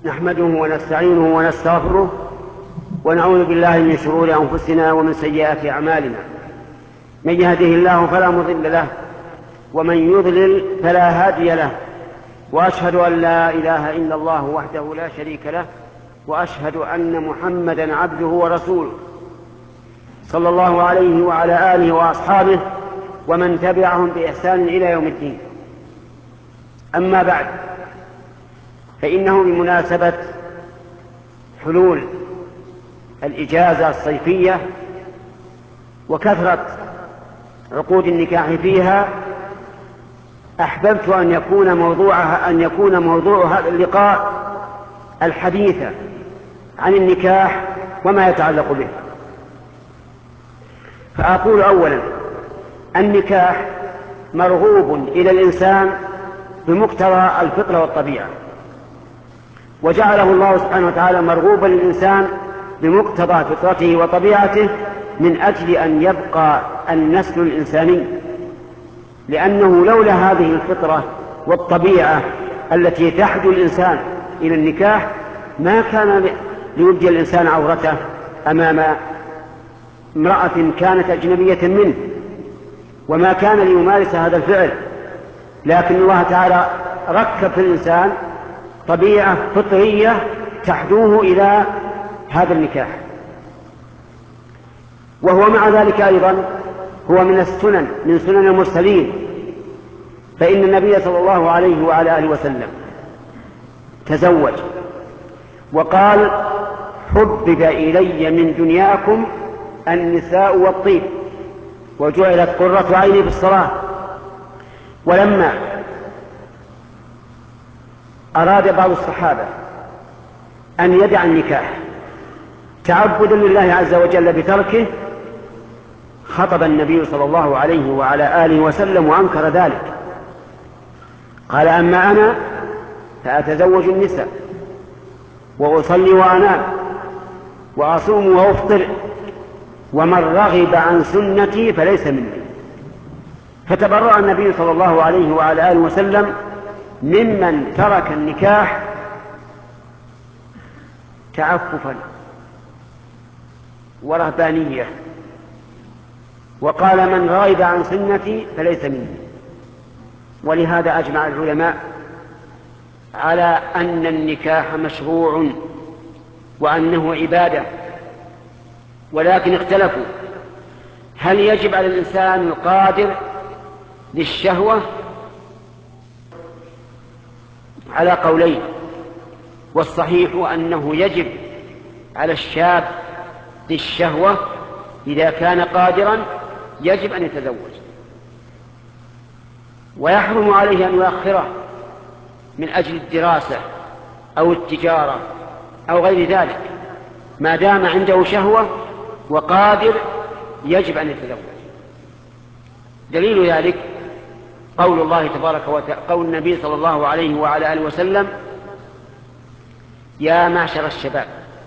نحمده ونستعينه ونستغفره ونعوذ بالله من شرور أنفسنا ومن سيئات أعمالنا. من يهده الله فلا مضل له ومن يضلل فلا هادي له، وأشهد أن لا إله إلا الله وحده لا شريك له، وأشهد أن محمدا عبده ورسوله صلى الله عليه وعلى آله وأصحابه ومن تبعهم بإحسان إلى يوم الدين. أما بعد، فإنه بمناسبة حلول الإجازة الصيفية وكثرة عقود النكاح فيها، أحببت أن يكون موضوع هذا اللقاء الحديث عن النكاح وما يتعلق به. فأقول أولا: النكاح مرغوب إلى الإنسان بمقتضى الفطرة والطبيعة، وجعله الله سبحانه وتعالى مرغوبا للإنسان بمقتضى فطرته وطبيعته من أجل أن يبقى النسل الإنساني، لأنه لولا هذه الفطرة والطبيعة التي تحدو الإنسان إلى النكاح ما كان ليبدي الإنسان عورته أمام امرأة كانت أجنبية منه، وما كان ليمارس هذا الفعل. لكن الله تعالى ركب في الإنسان طبيعة فطرية تحدوه إلى هذا النكاح. وهو مع ذلك أيضا هو من السنن، من سنن المرسلين، فإن النبي صلى الله عليه وعلى آله وسلم تزوج وقال: حبب إلي من دنياكم النساء والطيب وجعلت قرة عيني بالصلاة. ولما أراد بعض الصحابة أن يدع النكاح تعبدا لله عز وجل بتركه، خطب النبي صلى الله عليه وعلى آله وسلم وأنكر ذلك. قال: أما أنا فأتزوج النساء وأصلي وأنام وأصوم وأفطر، ومن رغب عن سنتي فليس مني. فتبرأ النبي صلى الله عليه وعلى آله وسلم ممن ترك النكاح تعففا ورهبانية، وقال: من رغب عن سنتي فليس مني. ولهذا أجمع العلماء على أن النكاح مشروع وأنه عبادة، ولكن اختلفوا: هل يجب على الإنسان القادر للشهوة؟ على قولين، والصحيح أنه يجب على الشاب للشهوة إذا كان قادرا يجب أن يتزوج، ويحرم عليه أن يؤخره من أجل الدراسة أو التجارة أو غير ذلك. ما دام عنده شهوة وقادر يجب أن يتزوج. دليل ذلك قول الله تبارك وتعالى، قول النبي صلى الله عليه وعلى آله وسلم: يا معشر الشباب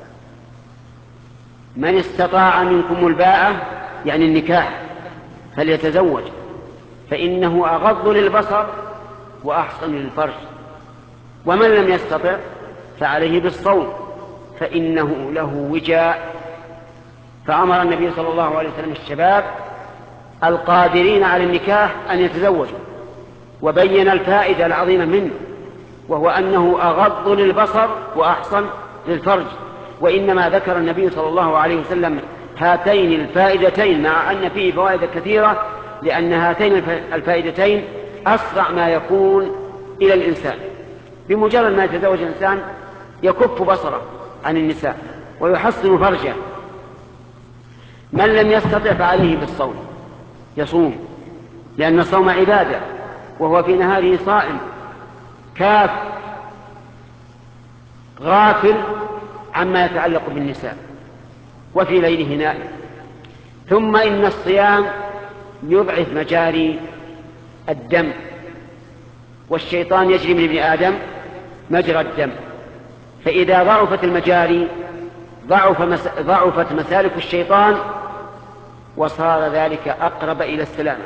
من استطاع منكم الباءة، يعني النكاح، فليتزوج، فإنه أغض للبصر وأحصن للفرج، ومن لم يستطع فعليه بالصوم فإنه له وجاء. فأمر النبي صلى الله عليه وسلم الشباب القادرين على النكاح أن يتزوجوا، وبين الفائدة العظيمة منه، وهو أنه أغض للبصر وأحصن للفرج. وإنما ذكر النبي صلى الله عليه وسلم هاتين الفائدتين مع أن فيه فوائد كثيرة، لأن هاتين الفائدتين أسرع ما يكون إلى الإنسان. بمجرد ما يتزوج الإنسان يكف بصره عن النساء ويحصن فرجه. من لم يستطع فعليه بالصوم، يصوم، لأن الصوم عبادة، وهو في نهاره صائم كاف غافل عما يتعلق بالنساء، وفي ليله نائم. ثم إن الصيام يضعف مجاري الدم، والشيطان يجري من ابن آدم مجرى الدم، فإذا ضعفت المجاري ضعفت مسالك الشيطان، وصار ذلك أقرب إلى السلامة.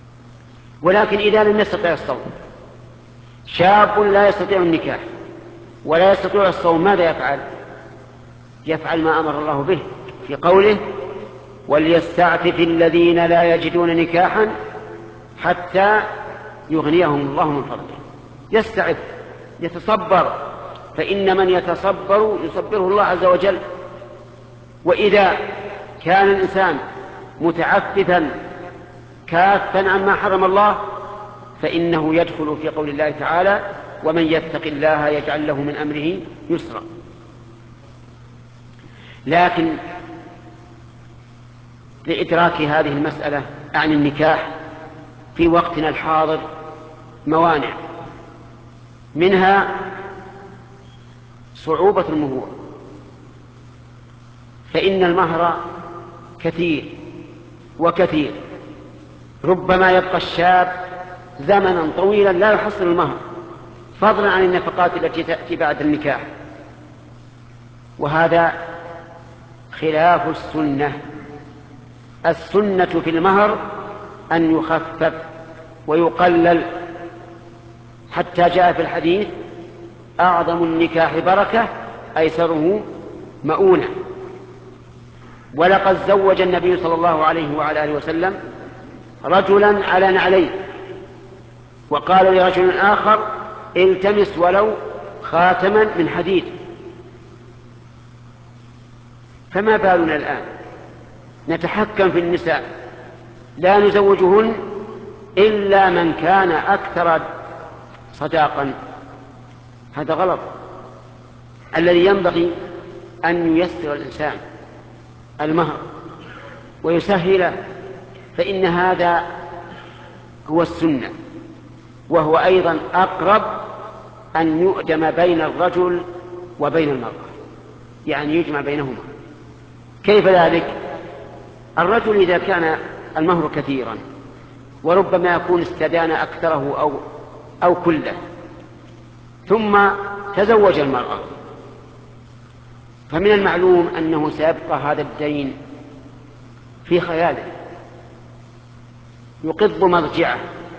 ولكن إذا لم يستطع الصوم، شاب لا يستطيع النكاح ولا يستطيع الصوم ماذا يفعل؟ يفعل ما أمر الله به في قوله وليستعفف الذين لا يجدون نكاحا حتى يغنيهم الله من فضله. يستعف، يتصبر، فإن من يتصبر يصبره الله عز وجل. وإذا كان الإنسان متعففا كافا عما حرم الله فإنه يدخل في قول الله تعالى ومن يتق الله يجعل له من أمره يسرا. لكن لإدراك هذه المسألة عن النكاح في وقتنا الحاضر موانع، منها صعوبة المهور، فإن المهر كثير وكثير، ربما يبقى الشاب زمنا طويلا لا يحصل المهر، فضلا عن النفقات التي تأتي بعد النكاح، وهذا خلاف السنة. السنة في المهر أن يخفف ويقلل، حتى جاء في الحديث أعظم النكاح بركة أيسره مؤونة. ولقد زوج النبي صلى الله عليه وعلى آله وسلم رجلا على نعلين، وقال لرجل آخر التمس ولو خاتما من حديد. فما بالنا الآن نتحكم في النساء لا نزوجهن إلا من كان أكثر صداقا؟ هذا غلط. الذي ينبغي أن ييسر الإنسان المهر ويسهله، فإن هذا هو السنة، وهو أيضا أقرب أن يؤدم بين الرجل وبين المرأة، يعني يجمع بينهما. كيف ذلك؟ الرجل إذا كان المهر كثيرا وربما يكون استدان أكثره أو كله، ثم تزوج المرأة، فمن المعلوم أنه سيبقى هذا الدين في خياله، يقض مضجعه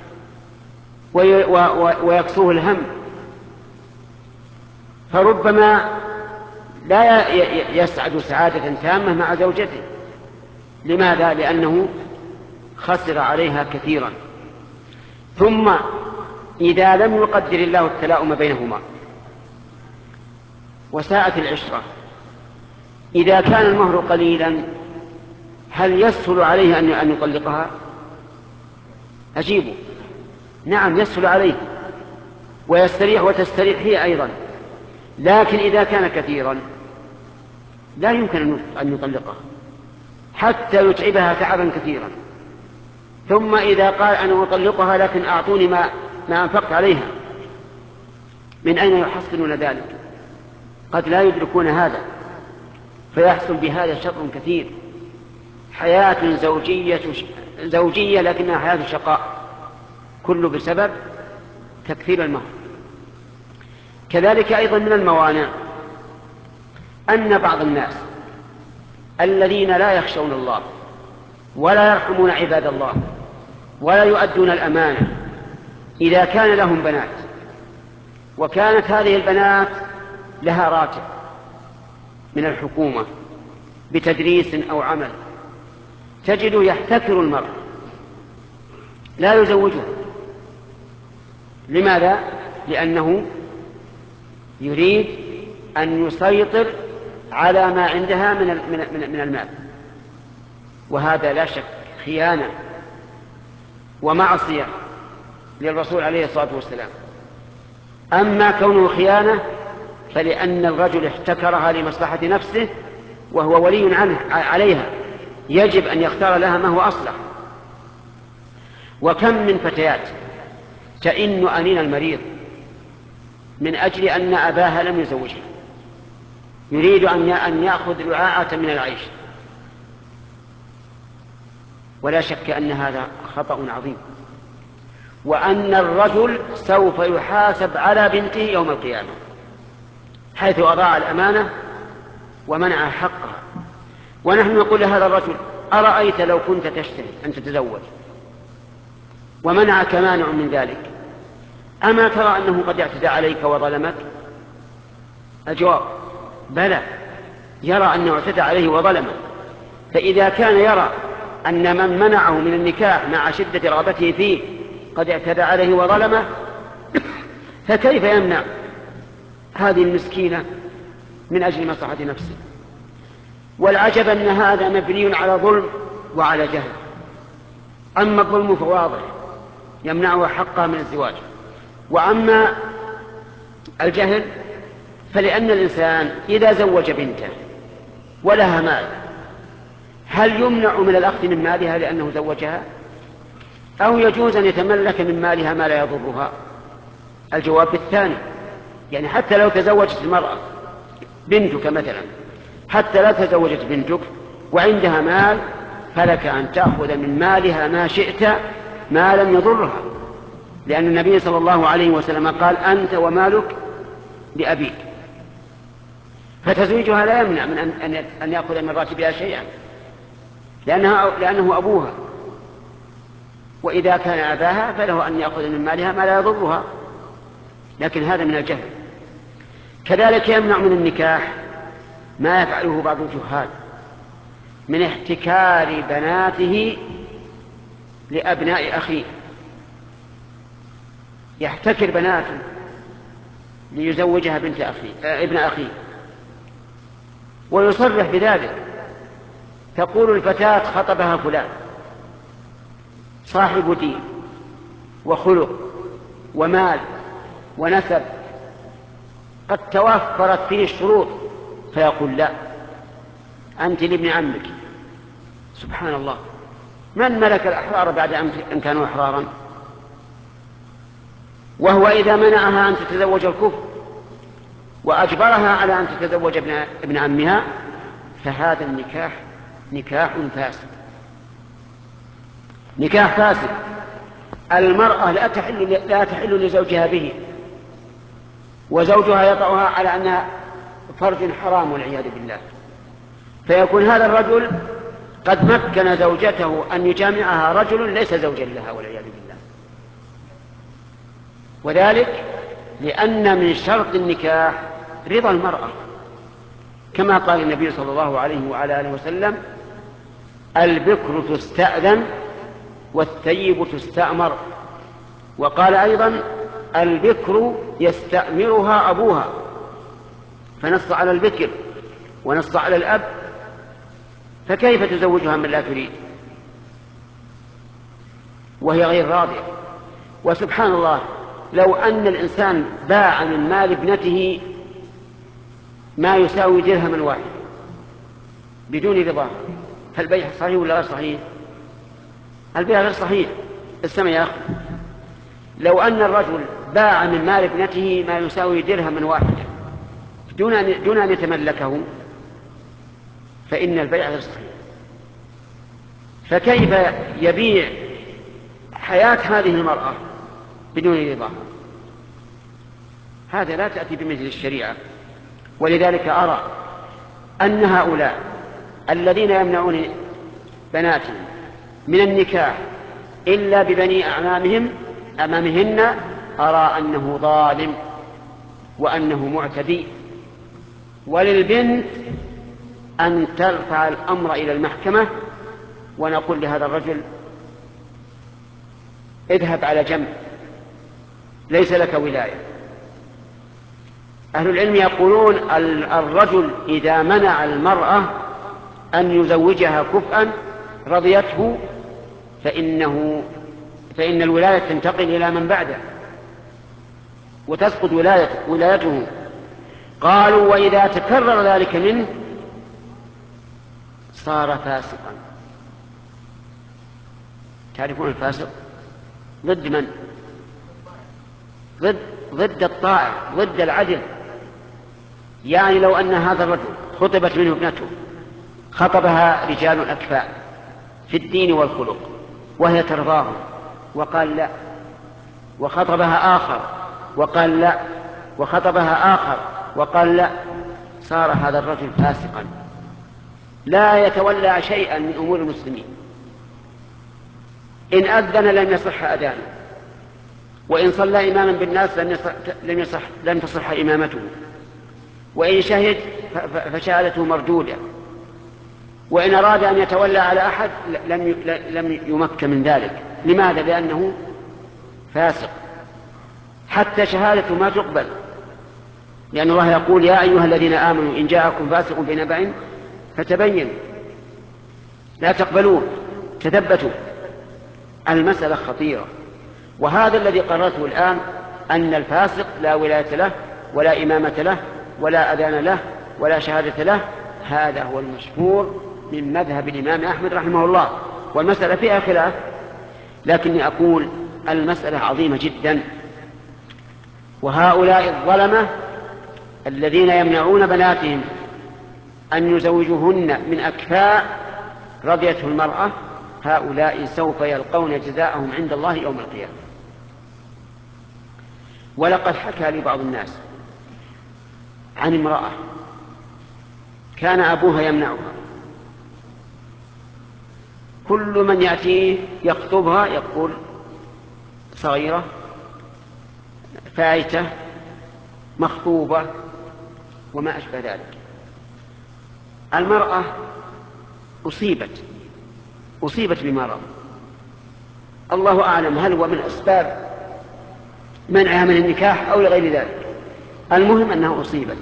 ويكسوه الهم، فربما لا يسعد سعادة تامة مع زوجته. لماذا؟ لأنه خسر عليها كثيرا. ثم إذا لم يقدر الله التلاؤم بينهما وساءت العشرة، إذا كان المهر قليلا هل يسهل عليه أن يطلقها؟ أجيبه نعم، يسهل عليه ويستريح وتستريح هي أيضا. لكن إذا كان كثيرا لا يمكن أن يطلقها حتى يتعبها تعبا كثيرا. ثم إذا قال أنا أطلقها لكن أعطوني ما أنفقت عليها، من أين يحصلون ذلك؟ قد لا يدركون هذا، فيحصل بهذا شر كثير. حياة زوجية لكنها حياة شقاء، كله بسبب تكثير المهر. كذلك أيضا من الموانع أن بعض الناس الذين لا يخشون الله ولا يرحمون عباد الله ولا يؤدون الأمانة، إذا كان لهم بنات وكانت هذه البنات لها راتب من الحكومة بتدريس أو عمل، تجد يحتكر المرء لا يزوجه. لماذا؟ لأنه يريد أن يسيطر على ما عندها من المال، وهذا لا شك خيانة ومعصية للرسول عليه الصلاة والسلام. أما كونه خيانة فلأن الرجل احتكرها لمصلحة نفسه وهو ولي عليها، يجب أن يختار لها ما هو أصلح. وكم من فتيات تئن أنين المريض من أجل أن أباها لم يزوجها، يريد أن يأخذ رعاعة من العيش. ولا شك أن هذا خطأ عظيم، وأن الرجل سوف يحاسب على بنته يوم القيامة حيث أضاع الأمانة ومنع حقها. ونحن نقول لهذا الرجل أرأيت لو كنت تشتهي أن تتزوج ومنعك مانع من ذلك، أما ترى أنه قد اعتدى عليك وظلمك؟ الجواب بلى، يرى أنه اعتدى عليه وظلمه. فإذا كان يرى أن من منعه من النكاح مع شدة رغبته فيه قد اعتدى عليه وظلمه، فكيف يمنع هذه المسكينة من أجل مصلحة نفسه؟ والعجب أن هذا مبني على ظلم وعلى جهل. أما الظلم فواضح يمنعه حقها من الزواج، وأما الجهل فلأن الإنسان إذا زوج بنته ولها مال هل يمنع من الأخذ من مالها لأنه زوجها، أو يجوز أن يتملك من مالها ما لا يضرها؟ الجواب الثاني، يعني حتى لو تزوجت المرأة بنتك مثلا، حتى لا تزوجت بنتك وعندها مال فلك أن تأخذ من مالها ما شئت ما لم يضرها، لأن النبي صلى الله عليه وسلم قال أنت ومالك لأبيك. فتزويجها لا يمنع من أن يأخذ من راتبها شيئا لأنه أبوها، وإذا كان أباها فله أن يأخذ من مالها ما لا يضرها، لكن هذا من الجهل. كذلك يمنع من النكاح ما يفعله بعض الجهال من احتكار بناته لأبناء أخيه، يحتكر بناته ليزوجها بنت ابن أخيه ويصرح بذلك. تقول الفتاة خطبها فلان صاحب دين وخلق ومال ونسب قد توفرت فيه الشروط، فيقول لا أنت لابن عمك. سبحان الله، من ملك الأحرار بعد أن كانوا أحرارا؟ وهو إذا منعها أن تتزوج الكفر وأجبرها على أن تتزوج ابن عمها فهذا النكاح نكاح فاسد، نكاح فاسد. المرأة لا تحل لزوجها به، وزوجها يطعها على أنها فرج حرام والعياذ بالله، فيكون هذا الرجل قد مكن زوجته أن يجامعها رجل ليس زوجا لها والعياذ بالله. وذلك لأن من شرط النكاح رضا المرأة، كما قال النبي صلى الله عليه وعلى آله وسلم البكر تستأذن والثيب تستأمر، وقال أيضا البكر يستأمرها أبوها، فنص على البكر ونص على الأب، فكيف تزوجها من لا تريد وهي غير راضية؟ وسبحان الله، لو أن الإنسان باع من مال ابنته ما يساوي درهما واحد بدون رضاه، فالبيع صحيح ولا غير صحيح؟ البيع غير صحيح. اسمع يا أخي، لو أن الرجل باع من مال ابنته ما يساوي درهما واحدا دون أن يتملكه فإن البيع غير صحيح. فكيف يبيع حياة هذه المرأة بدون رضاها؟ هذا لا تأتي بمثل الشريعة. ولذلك أرى أن هؤلاء الذين يمنعون بناتهم من النكاح إلا ببني أمامهن أرى أنه ظالم وأنه معتدي. وللبنت أن ترفع الأمر إلى المحكمة ونقول لهذا الرجل اذهب على جنب ليس لك ولاية. أهل العلم يقولون الرجل إذا منع المرأة أن يزوجها كفءا رضيته فإن الولاية تنتقل إلى من بعده وتسقط ولايته. قالوا وإذا تكرر ذلك منه صار فاسقا. تعرفون الفاسق ضد من؟ ضد الطائع، ضد العدل. يعني لو أن هذا الرجل خطبت منه ابنته، خطبها رجال أكفاء في الدين والخلق وهي ترضاه وقال لا، وخطبها آخر وقال لا، وخطبها آخر وقال لا، صار هذا الرجل فاسقا لا يتولى شيئا من أمور المسلمين. إن أذن لم يصح أذانه، وإن صلى إماما بالناس لم تصح إمامته، وإن شهد فشهادته مردودة، وإن أراد أن يتولى على أحد لم يمكن من ذلك. لماذا؟ لأنه فاسق، حتى شهادته ما تقبل، لأن الله يقول يا أيها الذين آمنوا إن جاءكم فاسق بنبأ فتبينوا، لا تقبلوه، تثبتوا. المسألة خطيرة، وهذا الذي قررته الآن، أن الفاسق لا ولاية له ولا إمامة له ولا أذان له ولا شهادة له. هذا هو المشهور من مذهب الإمام أحمد رحمه الله، والمسألة فيها خلاف، لكني أقول المسألة عظيمة جدا. وهؤلاء الظلمة الذين يمنعون بناتهم أن يزوجوهن من أكفاء رضيته المرأة، هؤلاء سوف يلقون جزاءهم عند الله يوم القيامة. ولقد حكى لي بعض الناس عن امرأة كان أبوها يمنعها، كل من يأتيه يخطبها يقول صغيرة فايتة مخطوبة وما أشبه ذلك. المرأة أصيبت بمرض، الله أعلم هل هو من أسباب منعها من النكاح أو لغير ذلك. المهم أنها أصيبت.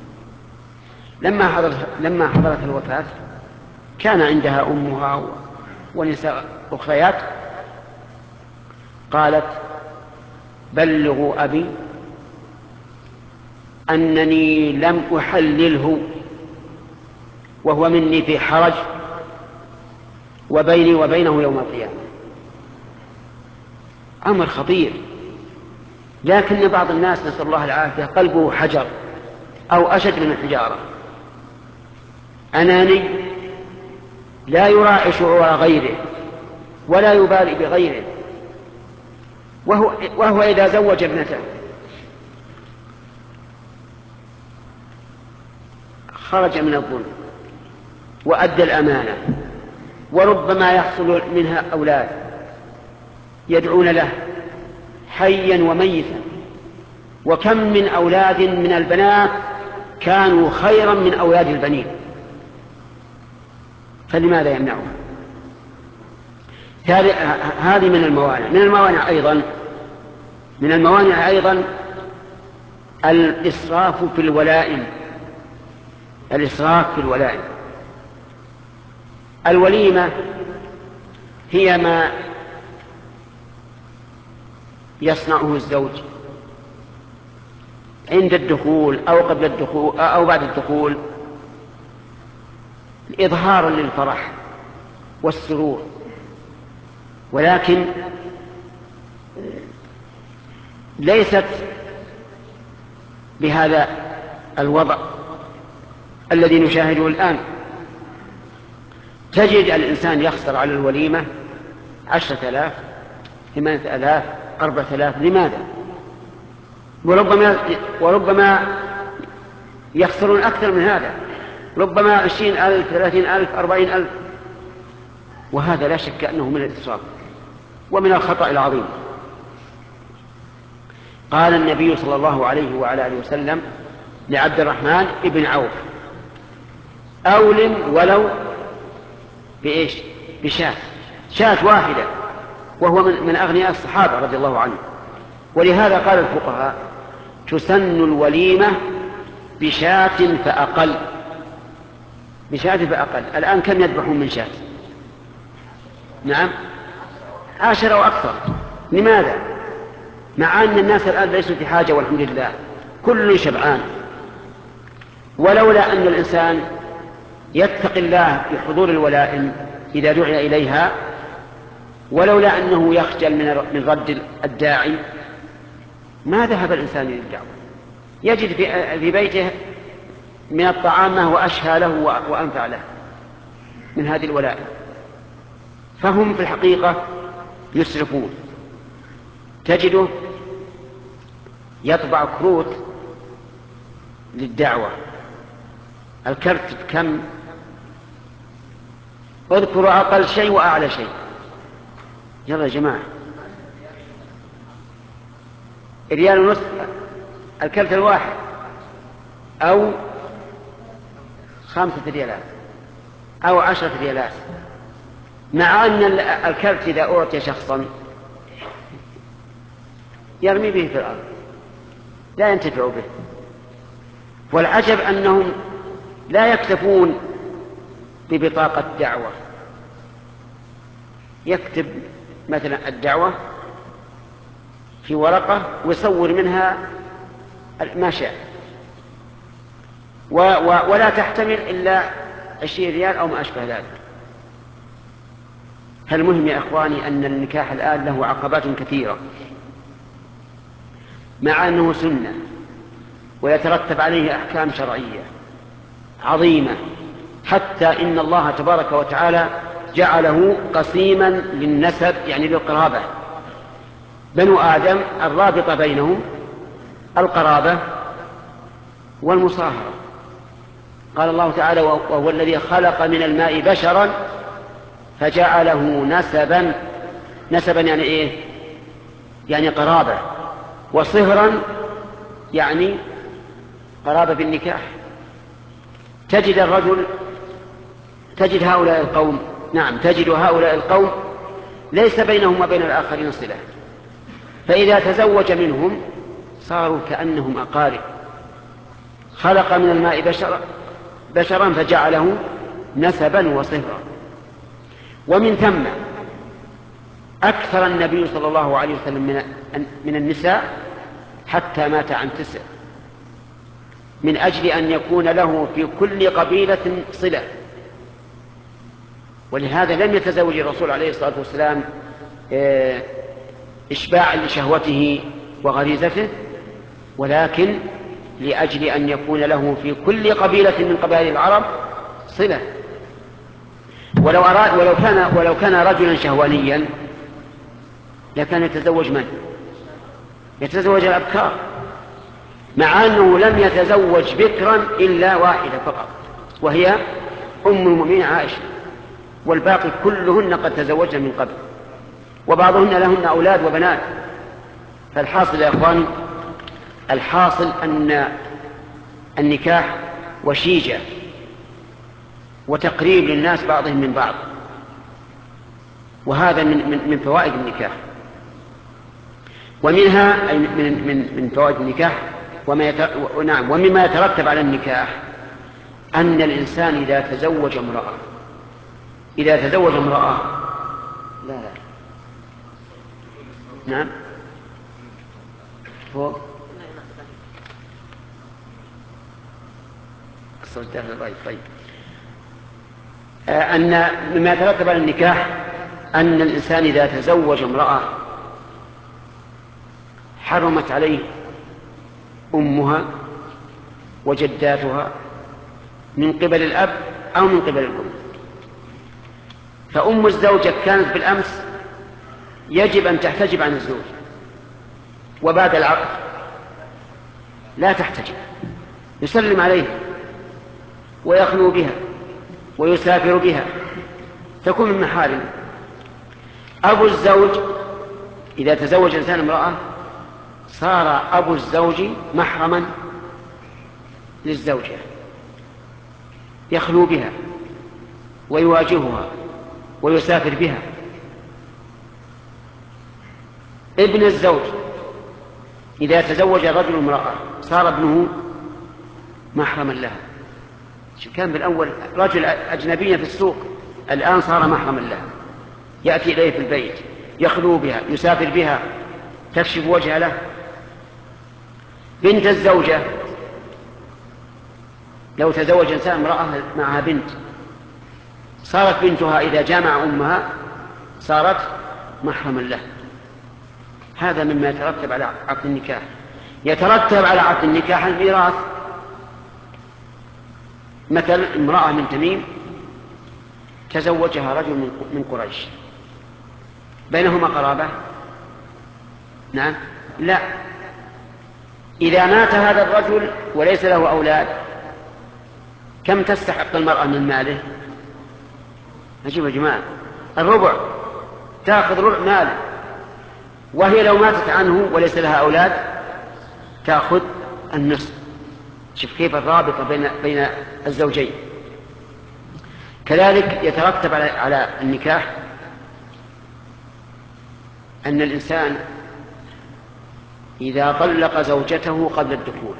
لما حضرت الوفاة كان عندها أمها ونساء أخريات، قالت بلغوا أبي أنني لم أحلله وهو مني في حرج وبيني وبينه يوم القيامة. أمر خطير، لكن بعض الناس نسأل الله العافية قلبه حجر أو أشد من الحجارة، أناني لا يراعي شعور غيره ولا يبالي بغيره، وهو إذا زوج ابنته خرج من الظلم وأدى الأمانة، وربما يحصل منها أولاد يدعون له حيا وميتا، وكم من أولاد من البنات كانوا خيرا من أولاد البنين، فلماذا يمنعها؟ هذه من الموانع. من الموانع أيضا الإسراف في الولائم. الوليمة هي ما يصنعه الزوج عند الدخول أو قبل الدخول أو بعد الدخول إظهارا للفرح والسرور، ولكن ليست بهذا الوضع الذي نشاهده الآن. تجد الإنسان يخسر على الوليمة 10,000 8,000 4,000. لماذا؟ وربما يخسرون أكثر من هذا، ربما 20,000 30,000 40,000، وهذا لا شك أنه من الإسراف ومن الخطأ العظيم. قال النبي صلى الله عليه وعلى آله وسلم لعبد الرحمن ابن عوف أولم ولو بإيش؟ شاة واحدة، وهو من أغنياء الصحابة رضي الله عنه. ولهذا قال الفقهاء تسن الوليمة بشاة فأقل. الآن كم يذبحون من شاة؟ نعم 10 وأكثر. لماذا؟ مع أن الناس الآن ليسوا في حاجة والحمد لله، كل شبعان. ولولا أن الإنسان يتقي الله في حضور الولائم إذا دعي إليها، ولولا أنه يخجل من رد الداعي، ما ذهب الإنسان للدعوة. يجد في بيته من الطعام ما هو أشهى له وأنفع له من هذه الولائم. فهم في الحقيقة يسرفون. تجده يطبع كروت للدعوة، الكرت كم؟ اذكروا أقل شيء وأعلى شيء. يلا يا جماعة، 1.5 ريال الكرت الواحد، أو 5 ريالات أو 10 ريالات، مع أن الكلب إذا أعطي شخصا يرمي به في الأرض لا ينتفع به. والعجب أنهم لا يكتفون ببطاقة دعوة، يكتب مثلا الدعوة في ورقة ويصور منها ما شاء، ولا تحتمل إلا 20 ريال أو ما أشبه ذلك. فالمهم يا إخواني أن النكاح الآن له عقبات كثيرة، مع أنه سنة ويترتب عليه أحكام شرعية عظيمة، حتى إن الله تبارك وتعالى جعله قسيما للنسب، يعني للقرابة. بنو آدم الرابطة بينهم القرابة والمصاهرة. قال الله تعالى: وهو الذي خلق من الماء بشرا فجعله نسبا. نسبا يعني إيه؟ يعني قرابة. وصهرا يعني قرابة بالنكاح. تجد هؤلاء القوم، نعم تجد هؤلاء القوم ليس بينهم وبين الآخرين صلة، فإذا تزوج منهم صاروا كأنهم أقارب. خلق من الماء بشرا فجعله نسبا وصهرا. ومن ثم أكثر النبي صلى الله عليه وسلم من النساء حتى مات عن 9، من أجل أن يكون له في كل قبيلة صلة. ولهذا لم يتزوج الرسول عليه الصلاة والسلام إشباعا لشهوته وغريزته، ولكن لأجل أن يكون له في كل قبيلة من قبائل العرب صلة. ولو كان رجلا شهوانيا لكان يتزوج من؟ يتزوج الأبكار، مع أنه لم يتزوج بكرا إلا واحدة فقط، وهي أم المؤمنين عائشة، والباقي كلهن قد تزوجن من قبل، وبعضهن لهن أولاد وبنات. فالحاصل يا أخواني، الحاصل أن النكاح وشيجة وتقريب للناس بعضهم من بعض، وهذا من فوائد النكاح. ومنها أي من فوائد النكاح ومما يترتب على النكاح أن الإنسان إذا تزوج امرأة لا نعم فوق طيب أن مما يترتب على النكاح أن الإنسان إذا تزوج امرأة حرمت عليه أمها وجداتها من قبل الأب أو من قبل الأم. فأم الزوجة كانت بالأمس يجب أن تحتجب عن الزوج، وبعد العقد لا تحتجب، يسلم عليها ويخلو بها ويسافر بها، تكون من محارم. أبو الزوج إذا تزوج إنسان امرأة صار أبو الزوج محرما للزوجة، يخلو بها ويواجهها ويسافر بها. ابن الزوج إذا تزوج الرجل امرأة صار ابنه محرما لها. كان بالأول رجل أجنبي في السوق، الآن صار محرما لها، يأتي إليه في البيت، يخلو بها، يسافر بها، تكشف وجهها له. بنت الزوجة لو تزوج إنسان امرأة معها بنت، صارت بنتها إذا جامع أمها صارت محرما له. هذا مما يترتب على عقد النكاح. يترتب على عقد النكاح الميراث. مثل امرأة من تميم تزوجها رجل من قريش، بينهما قرابة؟ نعم، لا. إذا مات هذا الرجل وليس له أولاد كم تستحق المرأة من ماله؟ أجيب يا جماعة، الربع، تأخذ ربع ماله. وهي لو ماتت عنه وليس لها أولاد تأخذ النصف. شوف كيف الرابطة بين الزوجين. كذلك يترتب على النكاح أن الإنسان إذا طلق زوجته قبل الدخول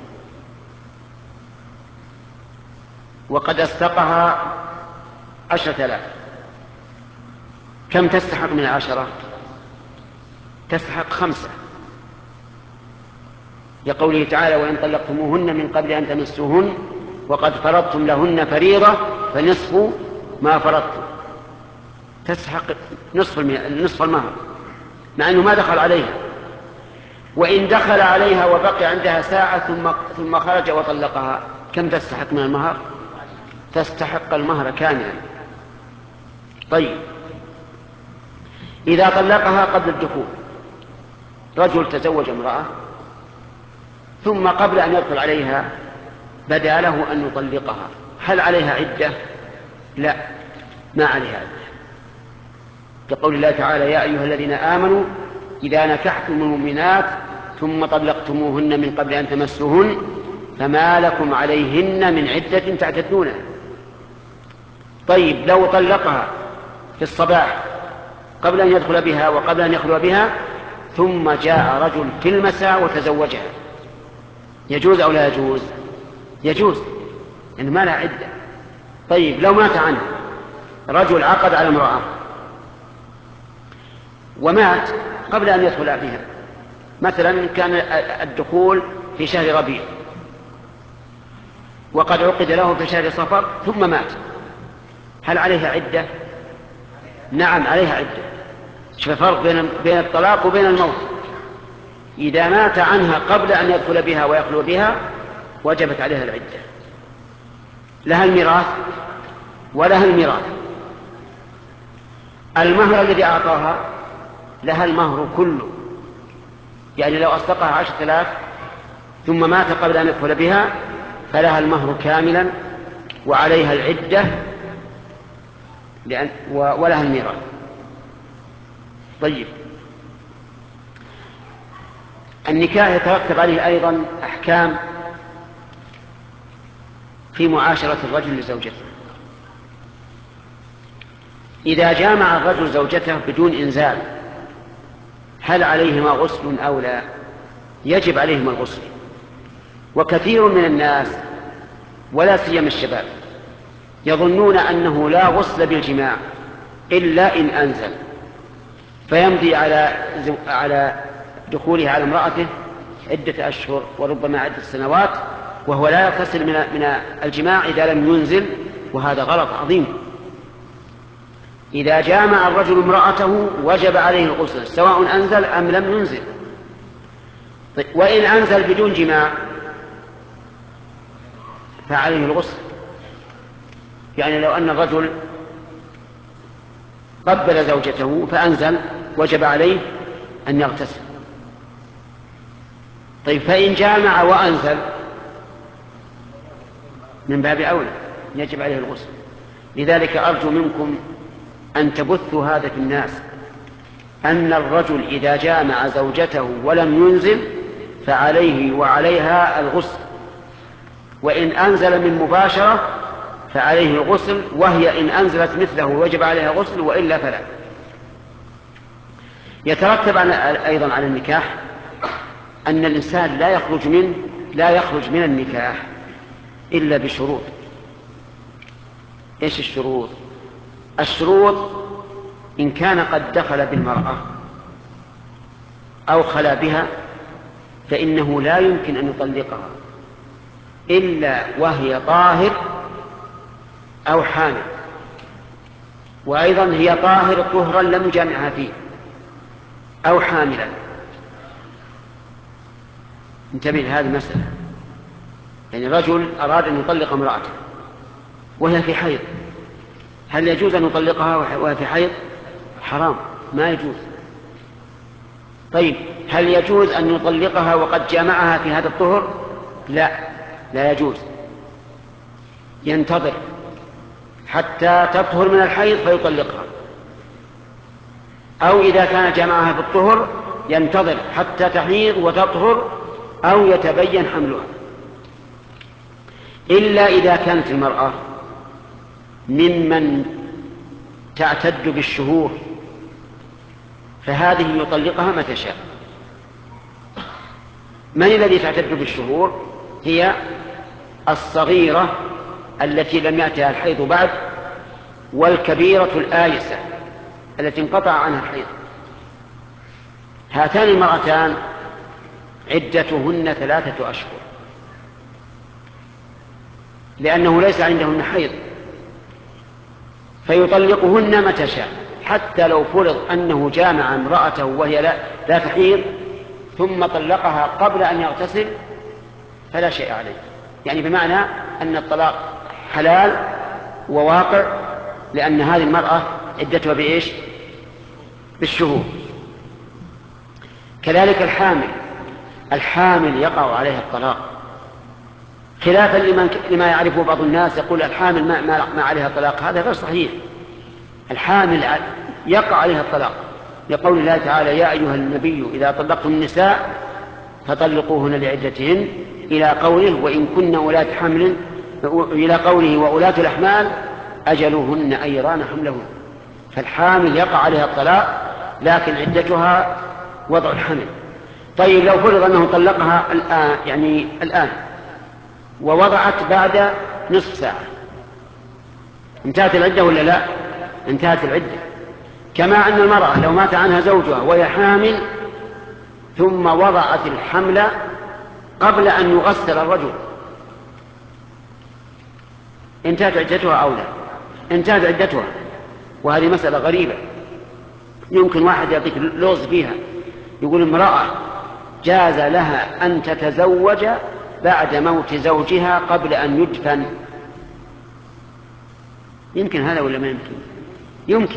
وقد أصدقها 10,000، كم تستحق من 10؟ تستحق 5، لقوله تعالى: وإن طلقتموهن من قبل أن تمسوهن وقد فرضتم لهن فريضة فنصف ما فرضتم. تستحق نصف المهر، مع أنه ما دخل عليها. وإن دخل عليها وبقي عندها ساعة ثم خرج وطلقها، كم تستحق من المهر؟ تستحق المهر كاملا. طيب، إذا طلقها قبل الدخول، رجل تزوج امرأة ثم قبل أن يدخل عليها بدا له أن يطلقها، هل عليها عدة؟ لا، ما عليها عدة، كقول الله تعالى: يا أيها الذين آمنوا إذا نكحتم المؤمنات ثم طلقتموهن من قبل أن تمسوهن فما لكم عليهن من عدة تعتدونها. طيب، لو طلقها في الصباح قبل أن يدخل بها وقبل أن يخلو بها ثم جاء رجل في المساء وتزوجها، يجوز أو لا يجوز؟ يجوز، يعني ما لها عدة. طيب، لو مات عنه رجل عقد على امرأة ومات قبل أن يدخل بها، مثلا كان الدخول في شهر ربيع وقد عقد له في شهر صفر ثم مات، هل عليها عدة؟ نعم، عليها عدة. شوف الفرق بين الطلاق وبين الموت. إذا مات عنها قبل أن يدخل بها ويخلو بها وجبت عليها العدة، لها الميراث ولها الميراث. المهر الذي أعطاها لها المهر كله، يعني لو أصدقها 10,000 ثم مات قبل أن يدخل بها فلها المهر كاملا وعليها العدة ولها الميراث. طيب، النكاح يترتب عليه أيضا أحكام في معاشرة الرجل لزوجته. إذا جامع الرجل زوجته بدون إنزال هل عليهما غسل أو لا؟ يجب عليهما الغسل. وكثير من الناس ولا سيما الشباب يظنون أنه لا غسل بالجماع إلا إن أنزل، فيمضي على دخوله على امرأته عدة أشهر وربما عدة سنوات وهو لا يغتسل من الجماع إذا لم ينزل، وهذا غلط عظيم. إذا جامع الرجل امرأته وجب عليه الغسل سواء أنزل أم لم ينزل. وإن أنزل بدون جماع فعليه الغسل. يعني لو أن الرجل قبل زوجته فأنزل وجب عليه أن يغتسل. طيب، فإن جامع وأنزل من باب أولى يجب عليه الغسل. لذلك أرجو منكم أن تبثوا هذا في الناس، أن الرجل إذا جامع زوجته ولم ينزل فعليه وعليها الغسل، وإن أنزل من مباشرة فعليه الغسل، وهي إن أنزلت مثله وجب عليها غسل وإلا فلا. يترتب أيضا على النكاح أن الإنسان لا يخرج من النكاح إلا بشروط. إيش الشروط؟ الشروط: إن كان قد دخل بالمرأة أو خلا بها فإنه لا يمكن أن يطلقها إلا وهي طاهر أو حامل، وأيضا هي طاهر طهرا لم يجامعها فيه، أو حاملا. انتبه لهذه المسألة. يعني رجل أراد أن يطلق امرأته وهي في حيض، هل يجوز أن يطلقها وهي في حيض؟ حرام، ما يجوز. طيب، هل يجوز أن يطلقها وقد جامعها في هذا الطهر؟ لا يجوز، ينتظر حتى تطهر من الحيض فيطلقها، أو إذا كان جامعها في الطهر ينتظر حتى تحيض وتطهر أو يتبين حملها. إلا إذا كانت المرأة ممن تعتد بالشهور فهذه يطلقها متى شاء. من الذي تعتد بالشهور؟ هي الصغيرة التي لم يأتها الحيض بعد، والكبيرة الآيسة التي انقطع عنها الحيض. هاتان المرأتان عدتهن 3 أشهر، لأنه ليس عندهن حيض، فيطلقهن متى شاء، حتى لو فرض أنه جامع امرأته وهي لا تحيض ثم طلقها قبل أن يغتسل فلا شيء عليه. يعني بمعنى أن الطلاق حلال وواقع، لأن هذه المرأة عدتها بإيش؟ بالشهور. كذلك الحامل يقع عليها الطلاق، خلافا لما يعرفه بعض الناس، يقول الحامل ما عليها الطلاق. هذا غير صحيح. الحامل يقع عليها الطلاق، لقول الله تعالى: يا أيها النبي إذا طلقتم النساء فطلقوهن لعدتهن، إلى قوله: وإن كن أولات حمل، إلى قوله: وأولات الأحمال أجلهن أن يضعن حملهن. فالحامل يقع عليها الطلاق، لكن عدتها وضع الحمل. طيب لو فرض أنه طلقها الآن ووضعت بعد نصف ساعة، انتهت العدة ولا لا؟ انتهت العدة. كما أن المرأة لو مات عنها زوجها وهي حامل ثم وضعت الحمل قبل أن يغسل الرجل، انتهت عدتها أو لا؟ انتهت عدتها. وهذه مسألة غريبة، يمكن واحد يعطيك لغز فيها، يقول امرأة جاز لها أن تتزوج بعد موت زوجها قبل أن يدفن. يمكن هذا ولا ما يمكن؟ يمكن.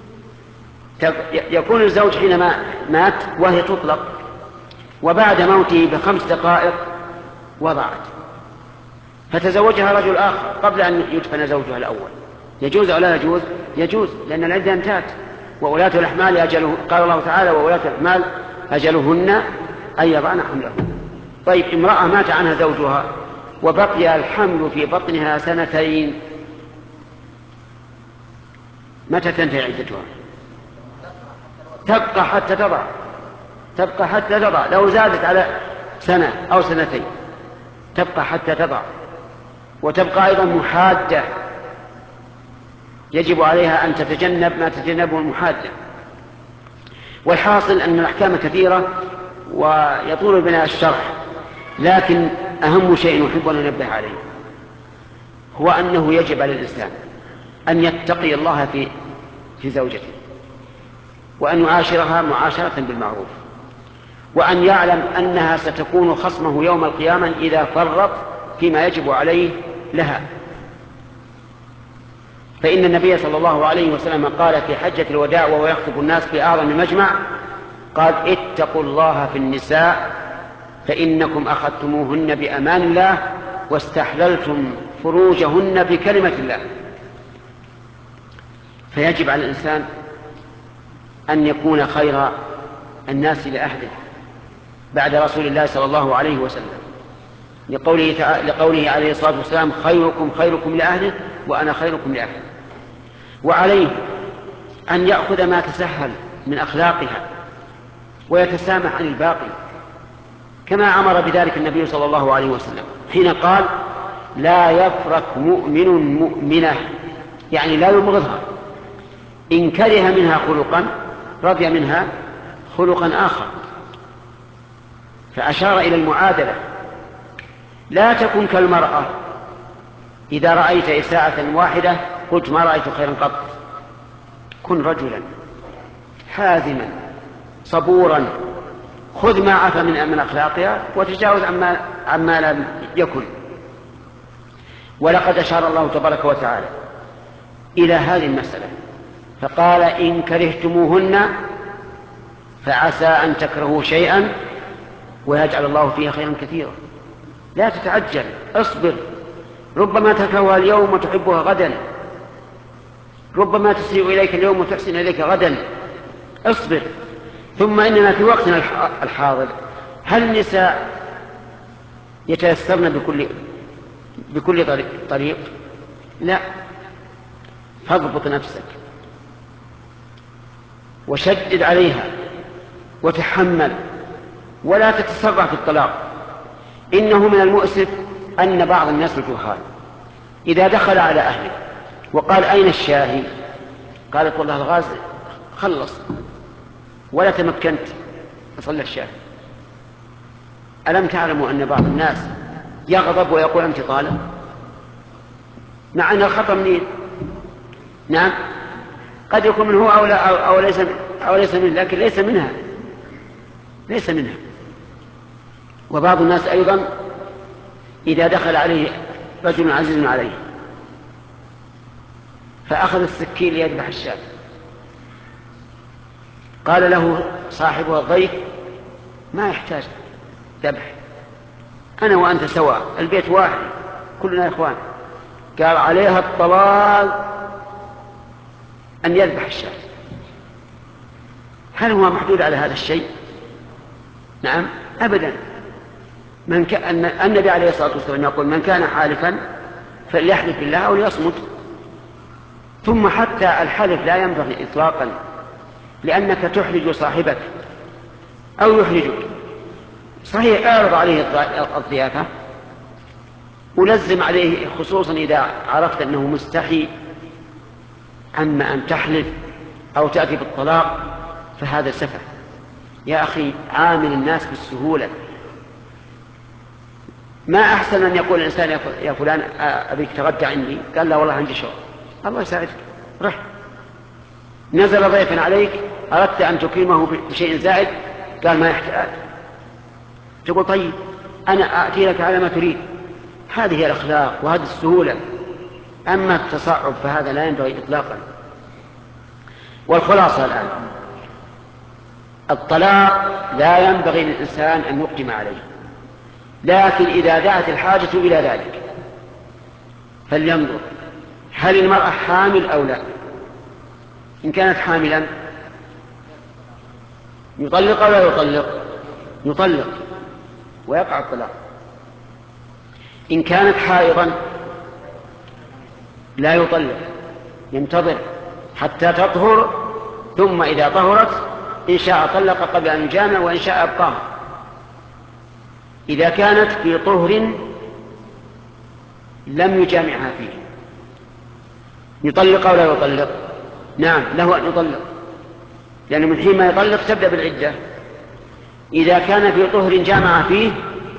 يكون الزوج حينما مات وهي تطلق، وبعد موته ب5 دقائق وضعت، فتزوجها رجل آخر قبل أن يدفن زوجها الأول. يجوز أو لا يجوز؟ يجوز، لأن العدة انتهت. وأولاة الأحمال قال الله تعالى: وأولاة الأحمال أجلهن أن يضعن حملهن. طيب امرأة مات عنها زوجها وبقي الحمل في بطنها 2 سنين، متى تنتهي عدتها؟ تبقى حتى تضع. لو زادت على 1 أو 2 تبقى حتى تضع، وتبقى أيضا محادة، يجب عليها أن تتجنب ما تتجنبه المحادة. والحاصل أن الأحكام كثيرة ويطول بنا الشرح، لكن أهم شيء نحب أن ننبه عليه هو أنه يجب على الإنسان أن يتقي الله في زوجته، وأن يعاشرها معاشرة بالمعروف، وأن يعلم أنها ستكون خصمه يوم القيامة إذا فرط فيما يجب عليه لها. فإن النبي صلى الله عليه وسلم قال في حجة الوداع وهو يخطب الناس في أعظم مجمع، قال: اتقوا الله في النساء فإنكم أخذتموهن بأمان الله واستحللتم فروجهن بكلمة الله. فيجب على الإنسان أن يكون خير الناس لأهله بعد رسول الله صلى الله عليه وسلم، لقوله عليه الصلاة والسلام: خيركم خيركم لأهله وأنا خيركم لأهله. وعليه أن يأخذ ما تسهل من أخلاقها ويتسامح عن الباقي، كما أمر بذلك النبي صلى الله عليه وسلم حين قال: لا يفرق مؤمن مؤمنة، يعني لا يبغضها، إن كره منها خلقا رضي منها خلقا آخر. فأشار إلى المعادلة: لا تكن كالمرأة إذا رأيت إساءة واحدة قلت ما رأيت خيرا قط. كن رجلا حازما صبورا، خذ ما عفى من أخلاقها وتجاوز عما لم يكن. ولقد أشار الله تبارك وتعالى إلى هذه المسألة فقال: إن كرهتموهن فعسى أن تكرهوا شيئا ويجعل الله فيه خيرا كثيرا. لا تتعجل، اصبر، ربما تكرهها اليوم وتحبها غدا، ربما تسيء إليك اليوم وتحسن إليك غدا، اصبر. ثم إننا في وقتنا الحاضر هل النساء يتيسرن بكل طريق؟ لا، فاضبط نفسك وشدد عليها وتحمل ولا تتسرع في الطلاق. إنه من المؤسف أن بعض الناس الجهال إذا دخل على أهله وقال أين الشاهي؟ قالت والله الغاز خلص ولا تمكنت أصلح الشاهي. ألم تعلموا أن بعض الناس يغضب ويقول أنت طالب، مع أن الخطأ منين؟ نعم قد يكون من هو أو ليس منه، لكن ليس منها. وبعض الناس أيضا إذا دخل عليه رجل عزيز عليه فأخذ السكين ليذبح الشاة، قال له صاحبها الضيف ما يحتاج ذبح، أنا وأنت سواء، البيت واحد كلنا إخوان. قال عليها الطلال أن يذبح الشاة. هل هو محدود على هذا الشيء؟ نعم أبدا. النبي عليه الصلاة والسلام يقول من كان حالفا فليحلف بالله أو ليصمت. ثم حتى الحلف لا ينبغي إطلاقا، لأنك تحرج صاحبك أو يحرجك. صحيح اعرض عليه الضيافة ولزم عليه، خصوصا إذا عرفت أنه مستحي. أما أن تحلف أو تأتي بالطلاق فهذا سفه. يا أخي عامل الناس بالسهولة. ما أحسن أن يقول الإنسان يا فلان أبيك تغدى عندي؟ قال لا والله عندي شغل. الله يساعدك، رح. نزل ضيفا عليك أردت أن تكرمه بشيء زائد، قال ما يحتاج. تقول طيب أنا أأتي لك على ما تريد. هذه هي الأخلاق وهذه السهولة. أما التصعب فهذا لا ينبغي إطلاقا. والخلاصة الآن الطلاق لا ينبغي للإنسان أن يقدم عليه، لكن إذا دعت الحاجة إلى ذلك فلينظر هل المرأة حامل أو لا. إن كانت حاملا يطلق أو لا يطلق؟ يطلق ويقع الطلاق. إن كانت حائضا لا يطلق، ينتظر حتى تطهر، ثم إذا طهرت إن شاء طلق قبل أن يجامع وإن شاء أبقاها. إذا كانت في طهر لم يجامعها فيه يطلق أو لا يطلق؟ نعم له أن يطلق، لأنه من حين ما يطلق تبدأ بالعدة. إذا كان في طهر جامع فيه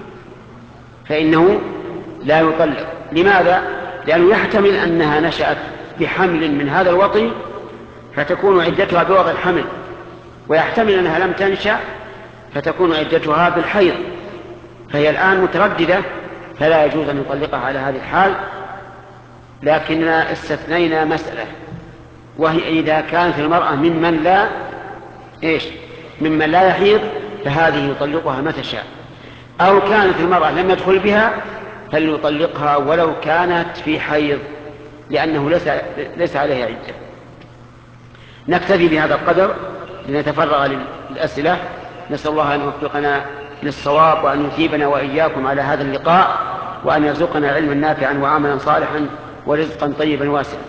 فإنه لا يطلق. لماذا؟ لأنه يحتمل أنها نشأت بحمل من هذا الوطي فتكون عدتها بوضع الحمل، ويحتمل أنها لم تنشأ فتكون عدتها بالحيض، فهي الآن مترددة، فلا يجوز أن يطلقها على هذه الحال. لكننا استثنينا مسألة، وهي إذا كانت المرأة ممن لا يحيض فهذه يطلقها متى شاء، أو كانت المرأة لم يدخل بها فليطلقها ولو كانت في حيض، لأنه ليس عليها عدة. نكتفي بهذا القدر لنتفرغ للأسئلة. نسأل الله أن يوفقنا للصواب وأن يثيبنا وإياكم على هذا اللقاء، وأن يرزقنا علما نافعا وعملا صالحا ورزقا طيبا واسعا.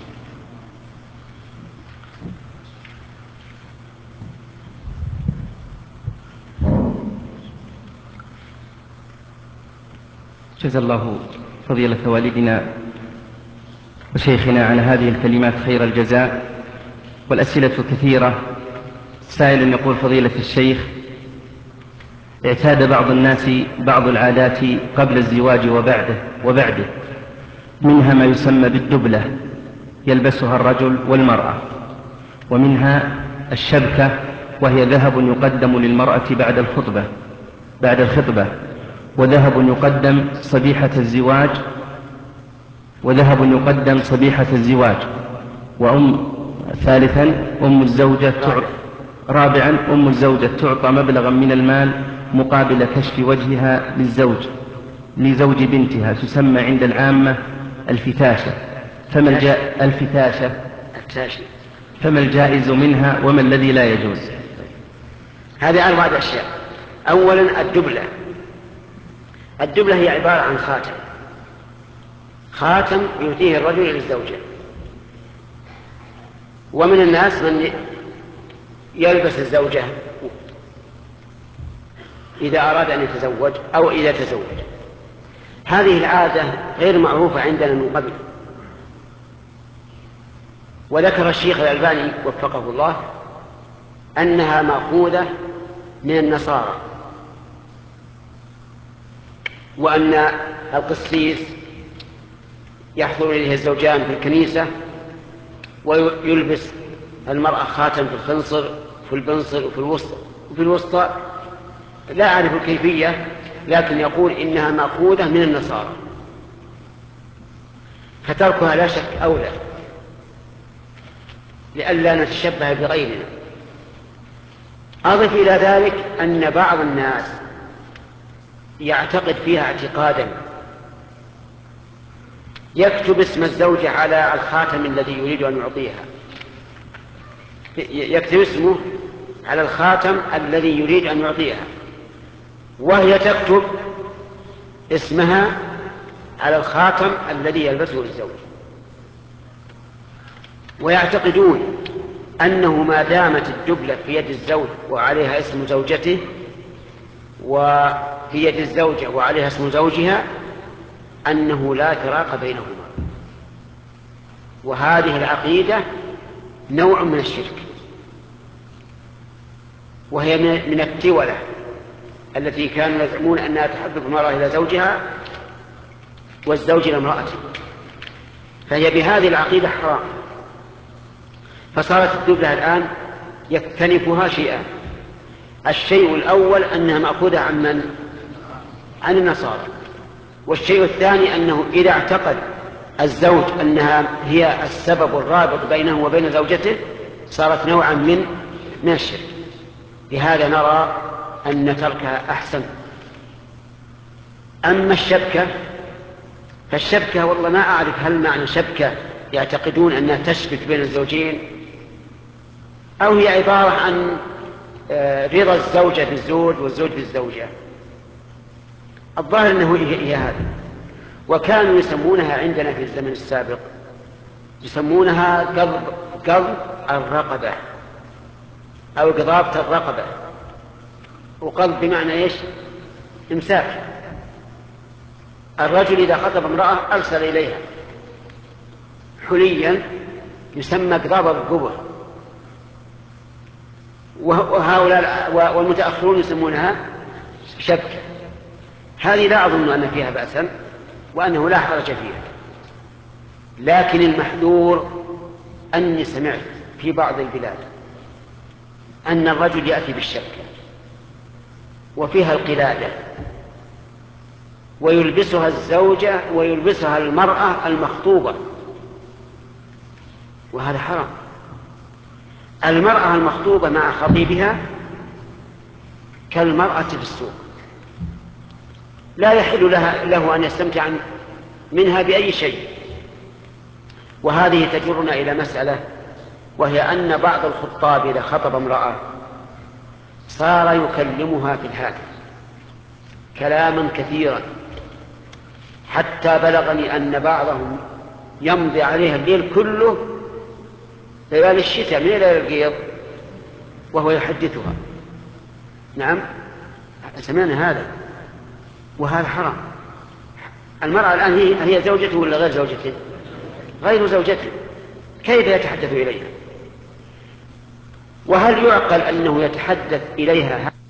جزا الله فضيلة والدنا وشيخنا عن هذه الكلمات خير الجزاء. والأسئلة كثيرة. سائل يقول فضيلة الشيخ: اعتاد بعض الناس بعض العادات قبل الزواج وبعده، منها ما يسمى بالدبلة يلبسها الرجل والمرأة، ومنها الشبكة وهي ذهب يقدم للمرأة بعد الخطبة، وذهب يقدم صبيحة الزواج، رابعا أم الزوجة تعطى مبلغا من المال مقابل كشف وجهها لزوج بنتها، تسمى عند العامة الفتاشة. فما الجائز منها وما الذي لا يجوز؟ هذه 4 أشياء. أولا الدبلة هي عبارة عن خاتم يؤتيه الرجل للزوجة، ومن الناس من يلبس الزوجة إذا أراد أن يتزوج أو إذا تزوج. هذه العادة غير معروفة عندنا من قبل. وذكر الشيخ الألباني وفقه الله أنها مأخوذة من النصارى، وأن القسيس يحضر إليه الزوجان في الكنيسة ويلبس المرأة خاتم في الخنصر في البنصر وفي الوسطى لا أعرف الكيفية، لكن يقول إنها مأخوذة من النصارى، فتركها لا شك أولى لئلا نتشبه بغيرنا. أضف إلى ذلك أن بعض الناس يعتقد فيها اعتقادا، يكتب اسم الزوجة على الخاتم الذي يريد أن يعطيها، يكتب اسمه على الخاتم الذي يريد أن يعطيها، وهي تكتب اسمها على الخاتم الذي يلبسه الزوج. ويعتقدون أنه ما دامت الدبلة في يد الزوج وعليها اسم زوجته، وفي يد الزوجة وعليها اسم زوجها، أنه لا فراق بينهما. وهذه العقيدة نوع من الشرك، وهي من التولة التي كانوا يزعمون أنها تحبب المرأة إلى زوجها والزوج إلى امرأته، فهي بهذه العقيدة حرام. فصارت الدبلة الآن يكتنفها شيئان: الشيء الأول أنها مأخوذة عن من؟ عن النصارى. والشيء الثاني أنه إذا اعتقد الزوج أنها هي السبب الرابط بينه وبين زوجته صارت نوعا من الشرك. لهذا نرى أن تركها أحسن. أما الشبكة فالشبكة والله ما أعرف هل معنى شبكة يعتقدون أنها تشبك بين الزوجين، أو هي عبارة عن رضا الزوجة بالزوج والزوج بالزوجة. الظاهر أنه هي هذا. وكانوا يسمونها عندنا في الزمن السابق يسمونها قضب الرقبة أو قضابة الرقبة. وقضب بمعنى إيش؟ إمساك. الرجل إذا خطب امرأة أرسل إليها حليا يسمى قضابة الرقبة، وهؤلاء والمتأخرون يسمونها شبكة. هذه لا أظن أن فيها بأسا وأنه لا حرج فيها، لكن المحذور أني سمعت في بعض البلاد أن الرجل يأتي بالشبكة وفيها القلادة ويلبسها الزوجة ويلبسها المرأة المخطوبة، وهذا حرام. المرأة المخطوبة مع خطيبها كالمرأة في السوق، لا يحل له أن يستمتع منها بأي شيء. وهذه تجرنا إلى مسألة، وهي أن بعض الخطاب إذا خطب امرأة صار يكلمها في الهاتف كلاما كثيرا، حتى بلغني أن بعضهم يمضي عليها الليل كله ليالي الشتاء من ليالي القيض وهو يحدثها. نعم سمعنا هذا، وهذا حرام. المرأة الآن هي زوجته ولا غير زوجته؟ غير زوجته، كيف يتحدث إليها؟ وهل يعقل أنه يتحدث إليها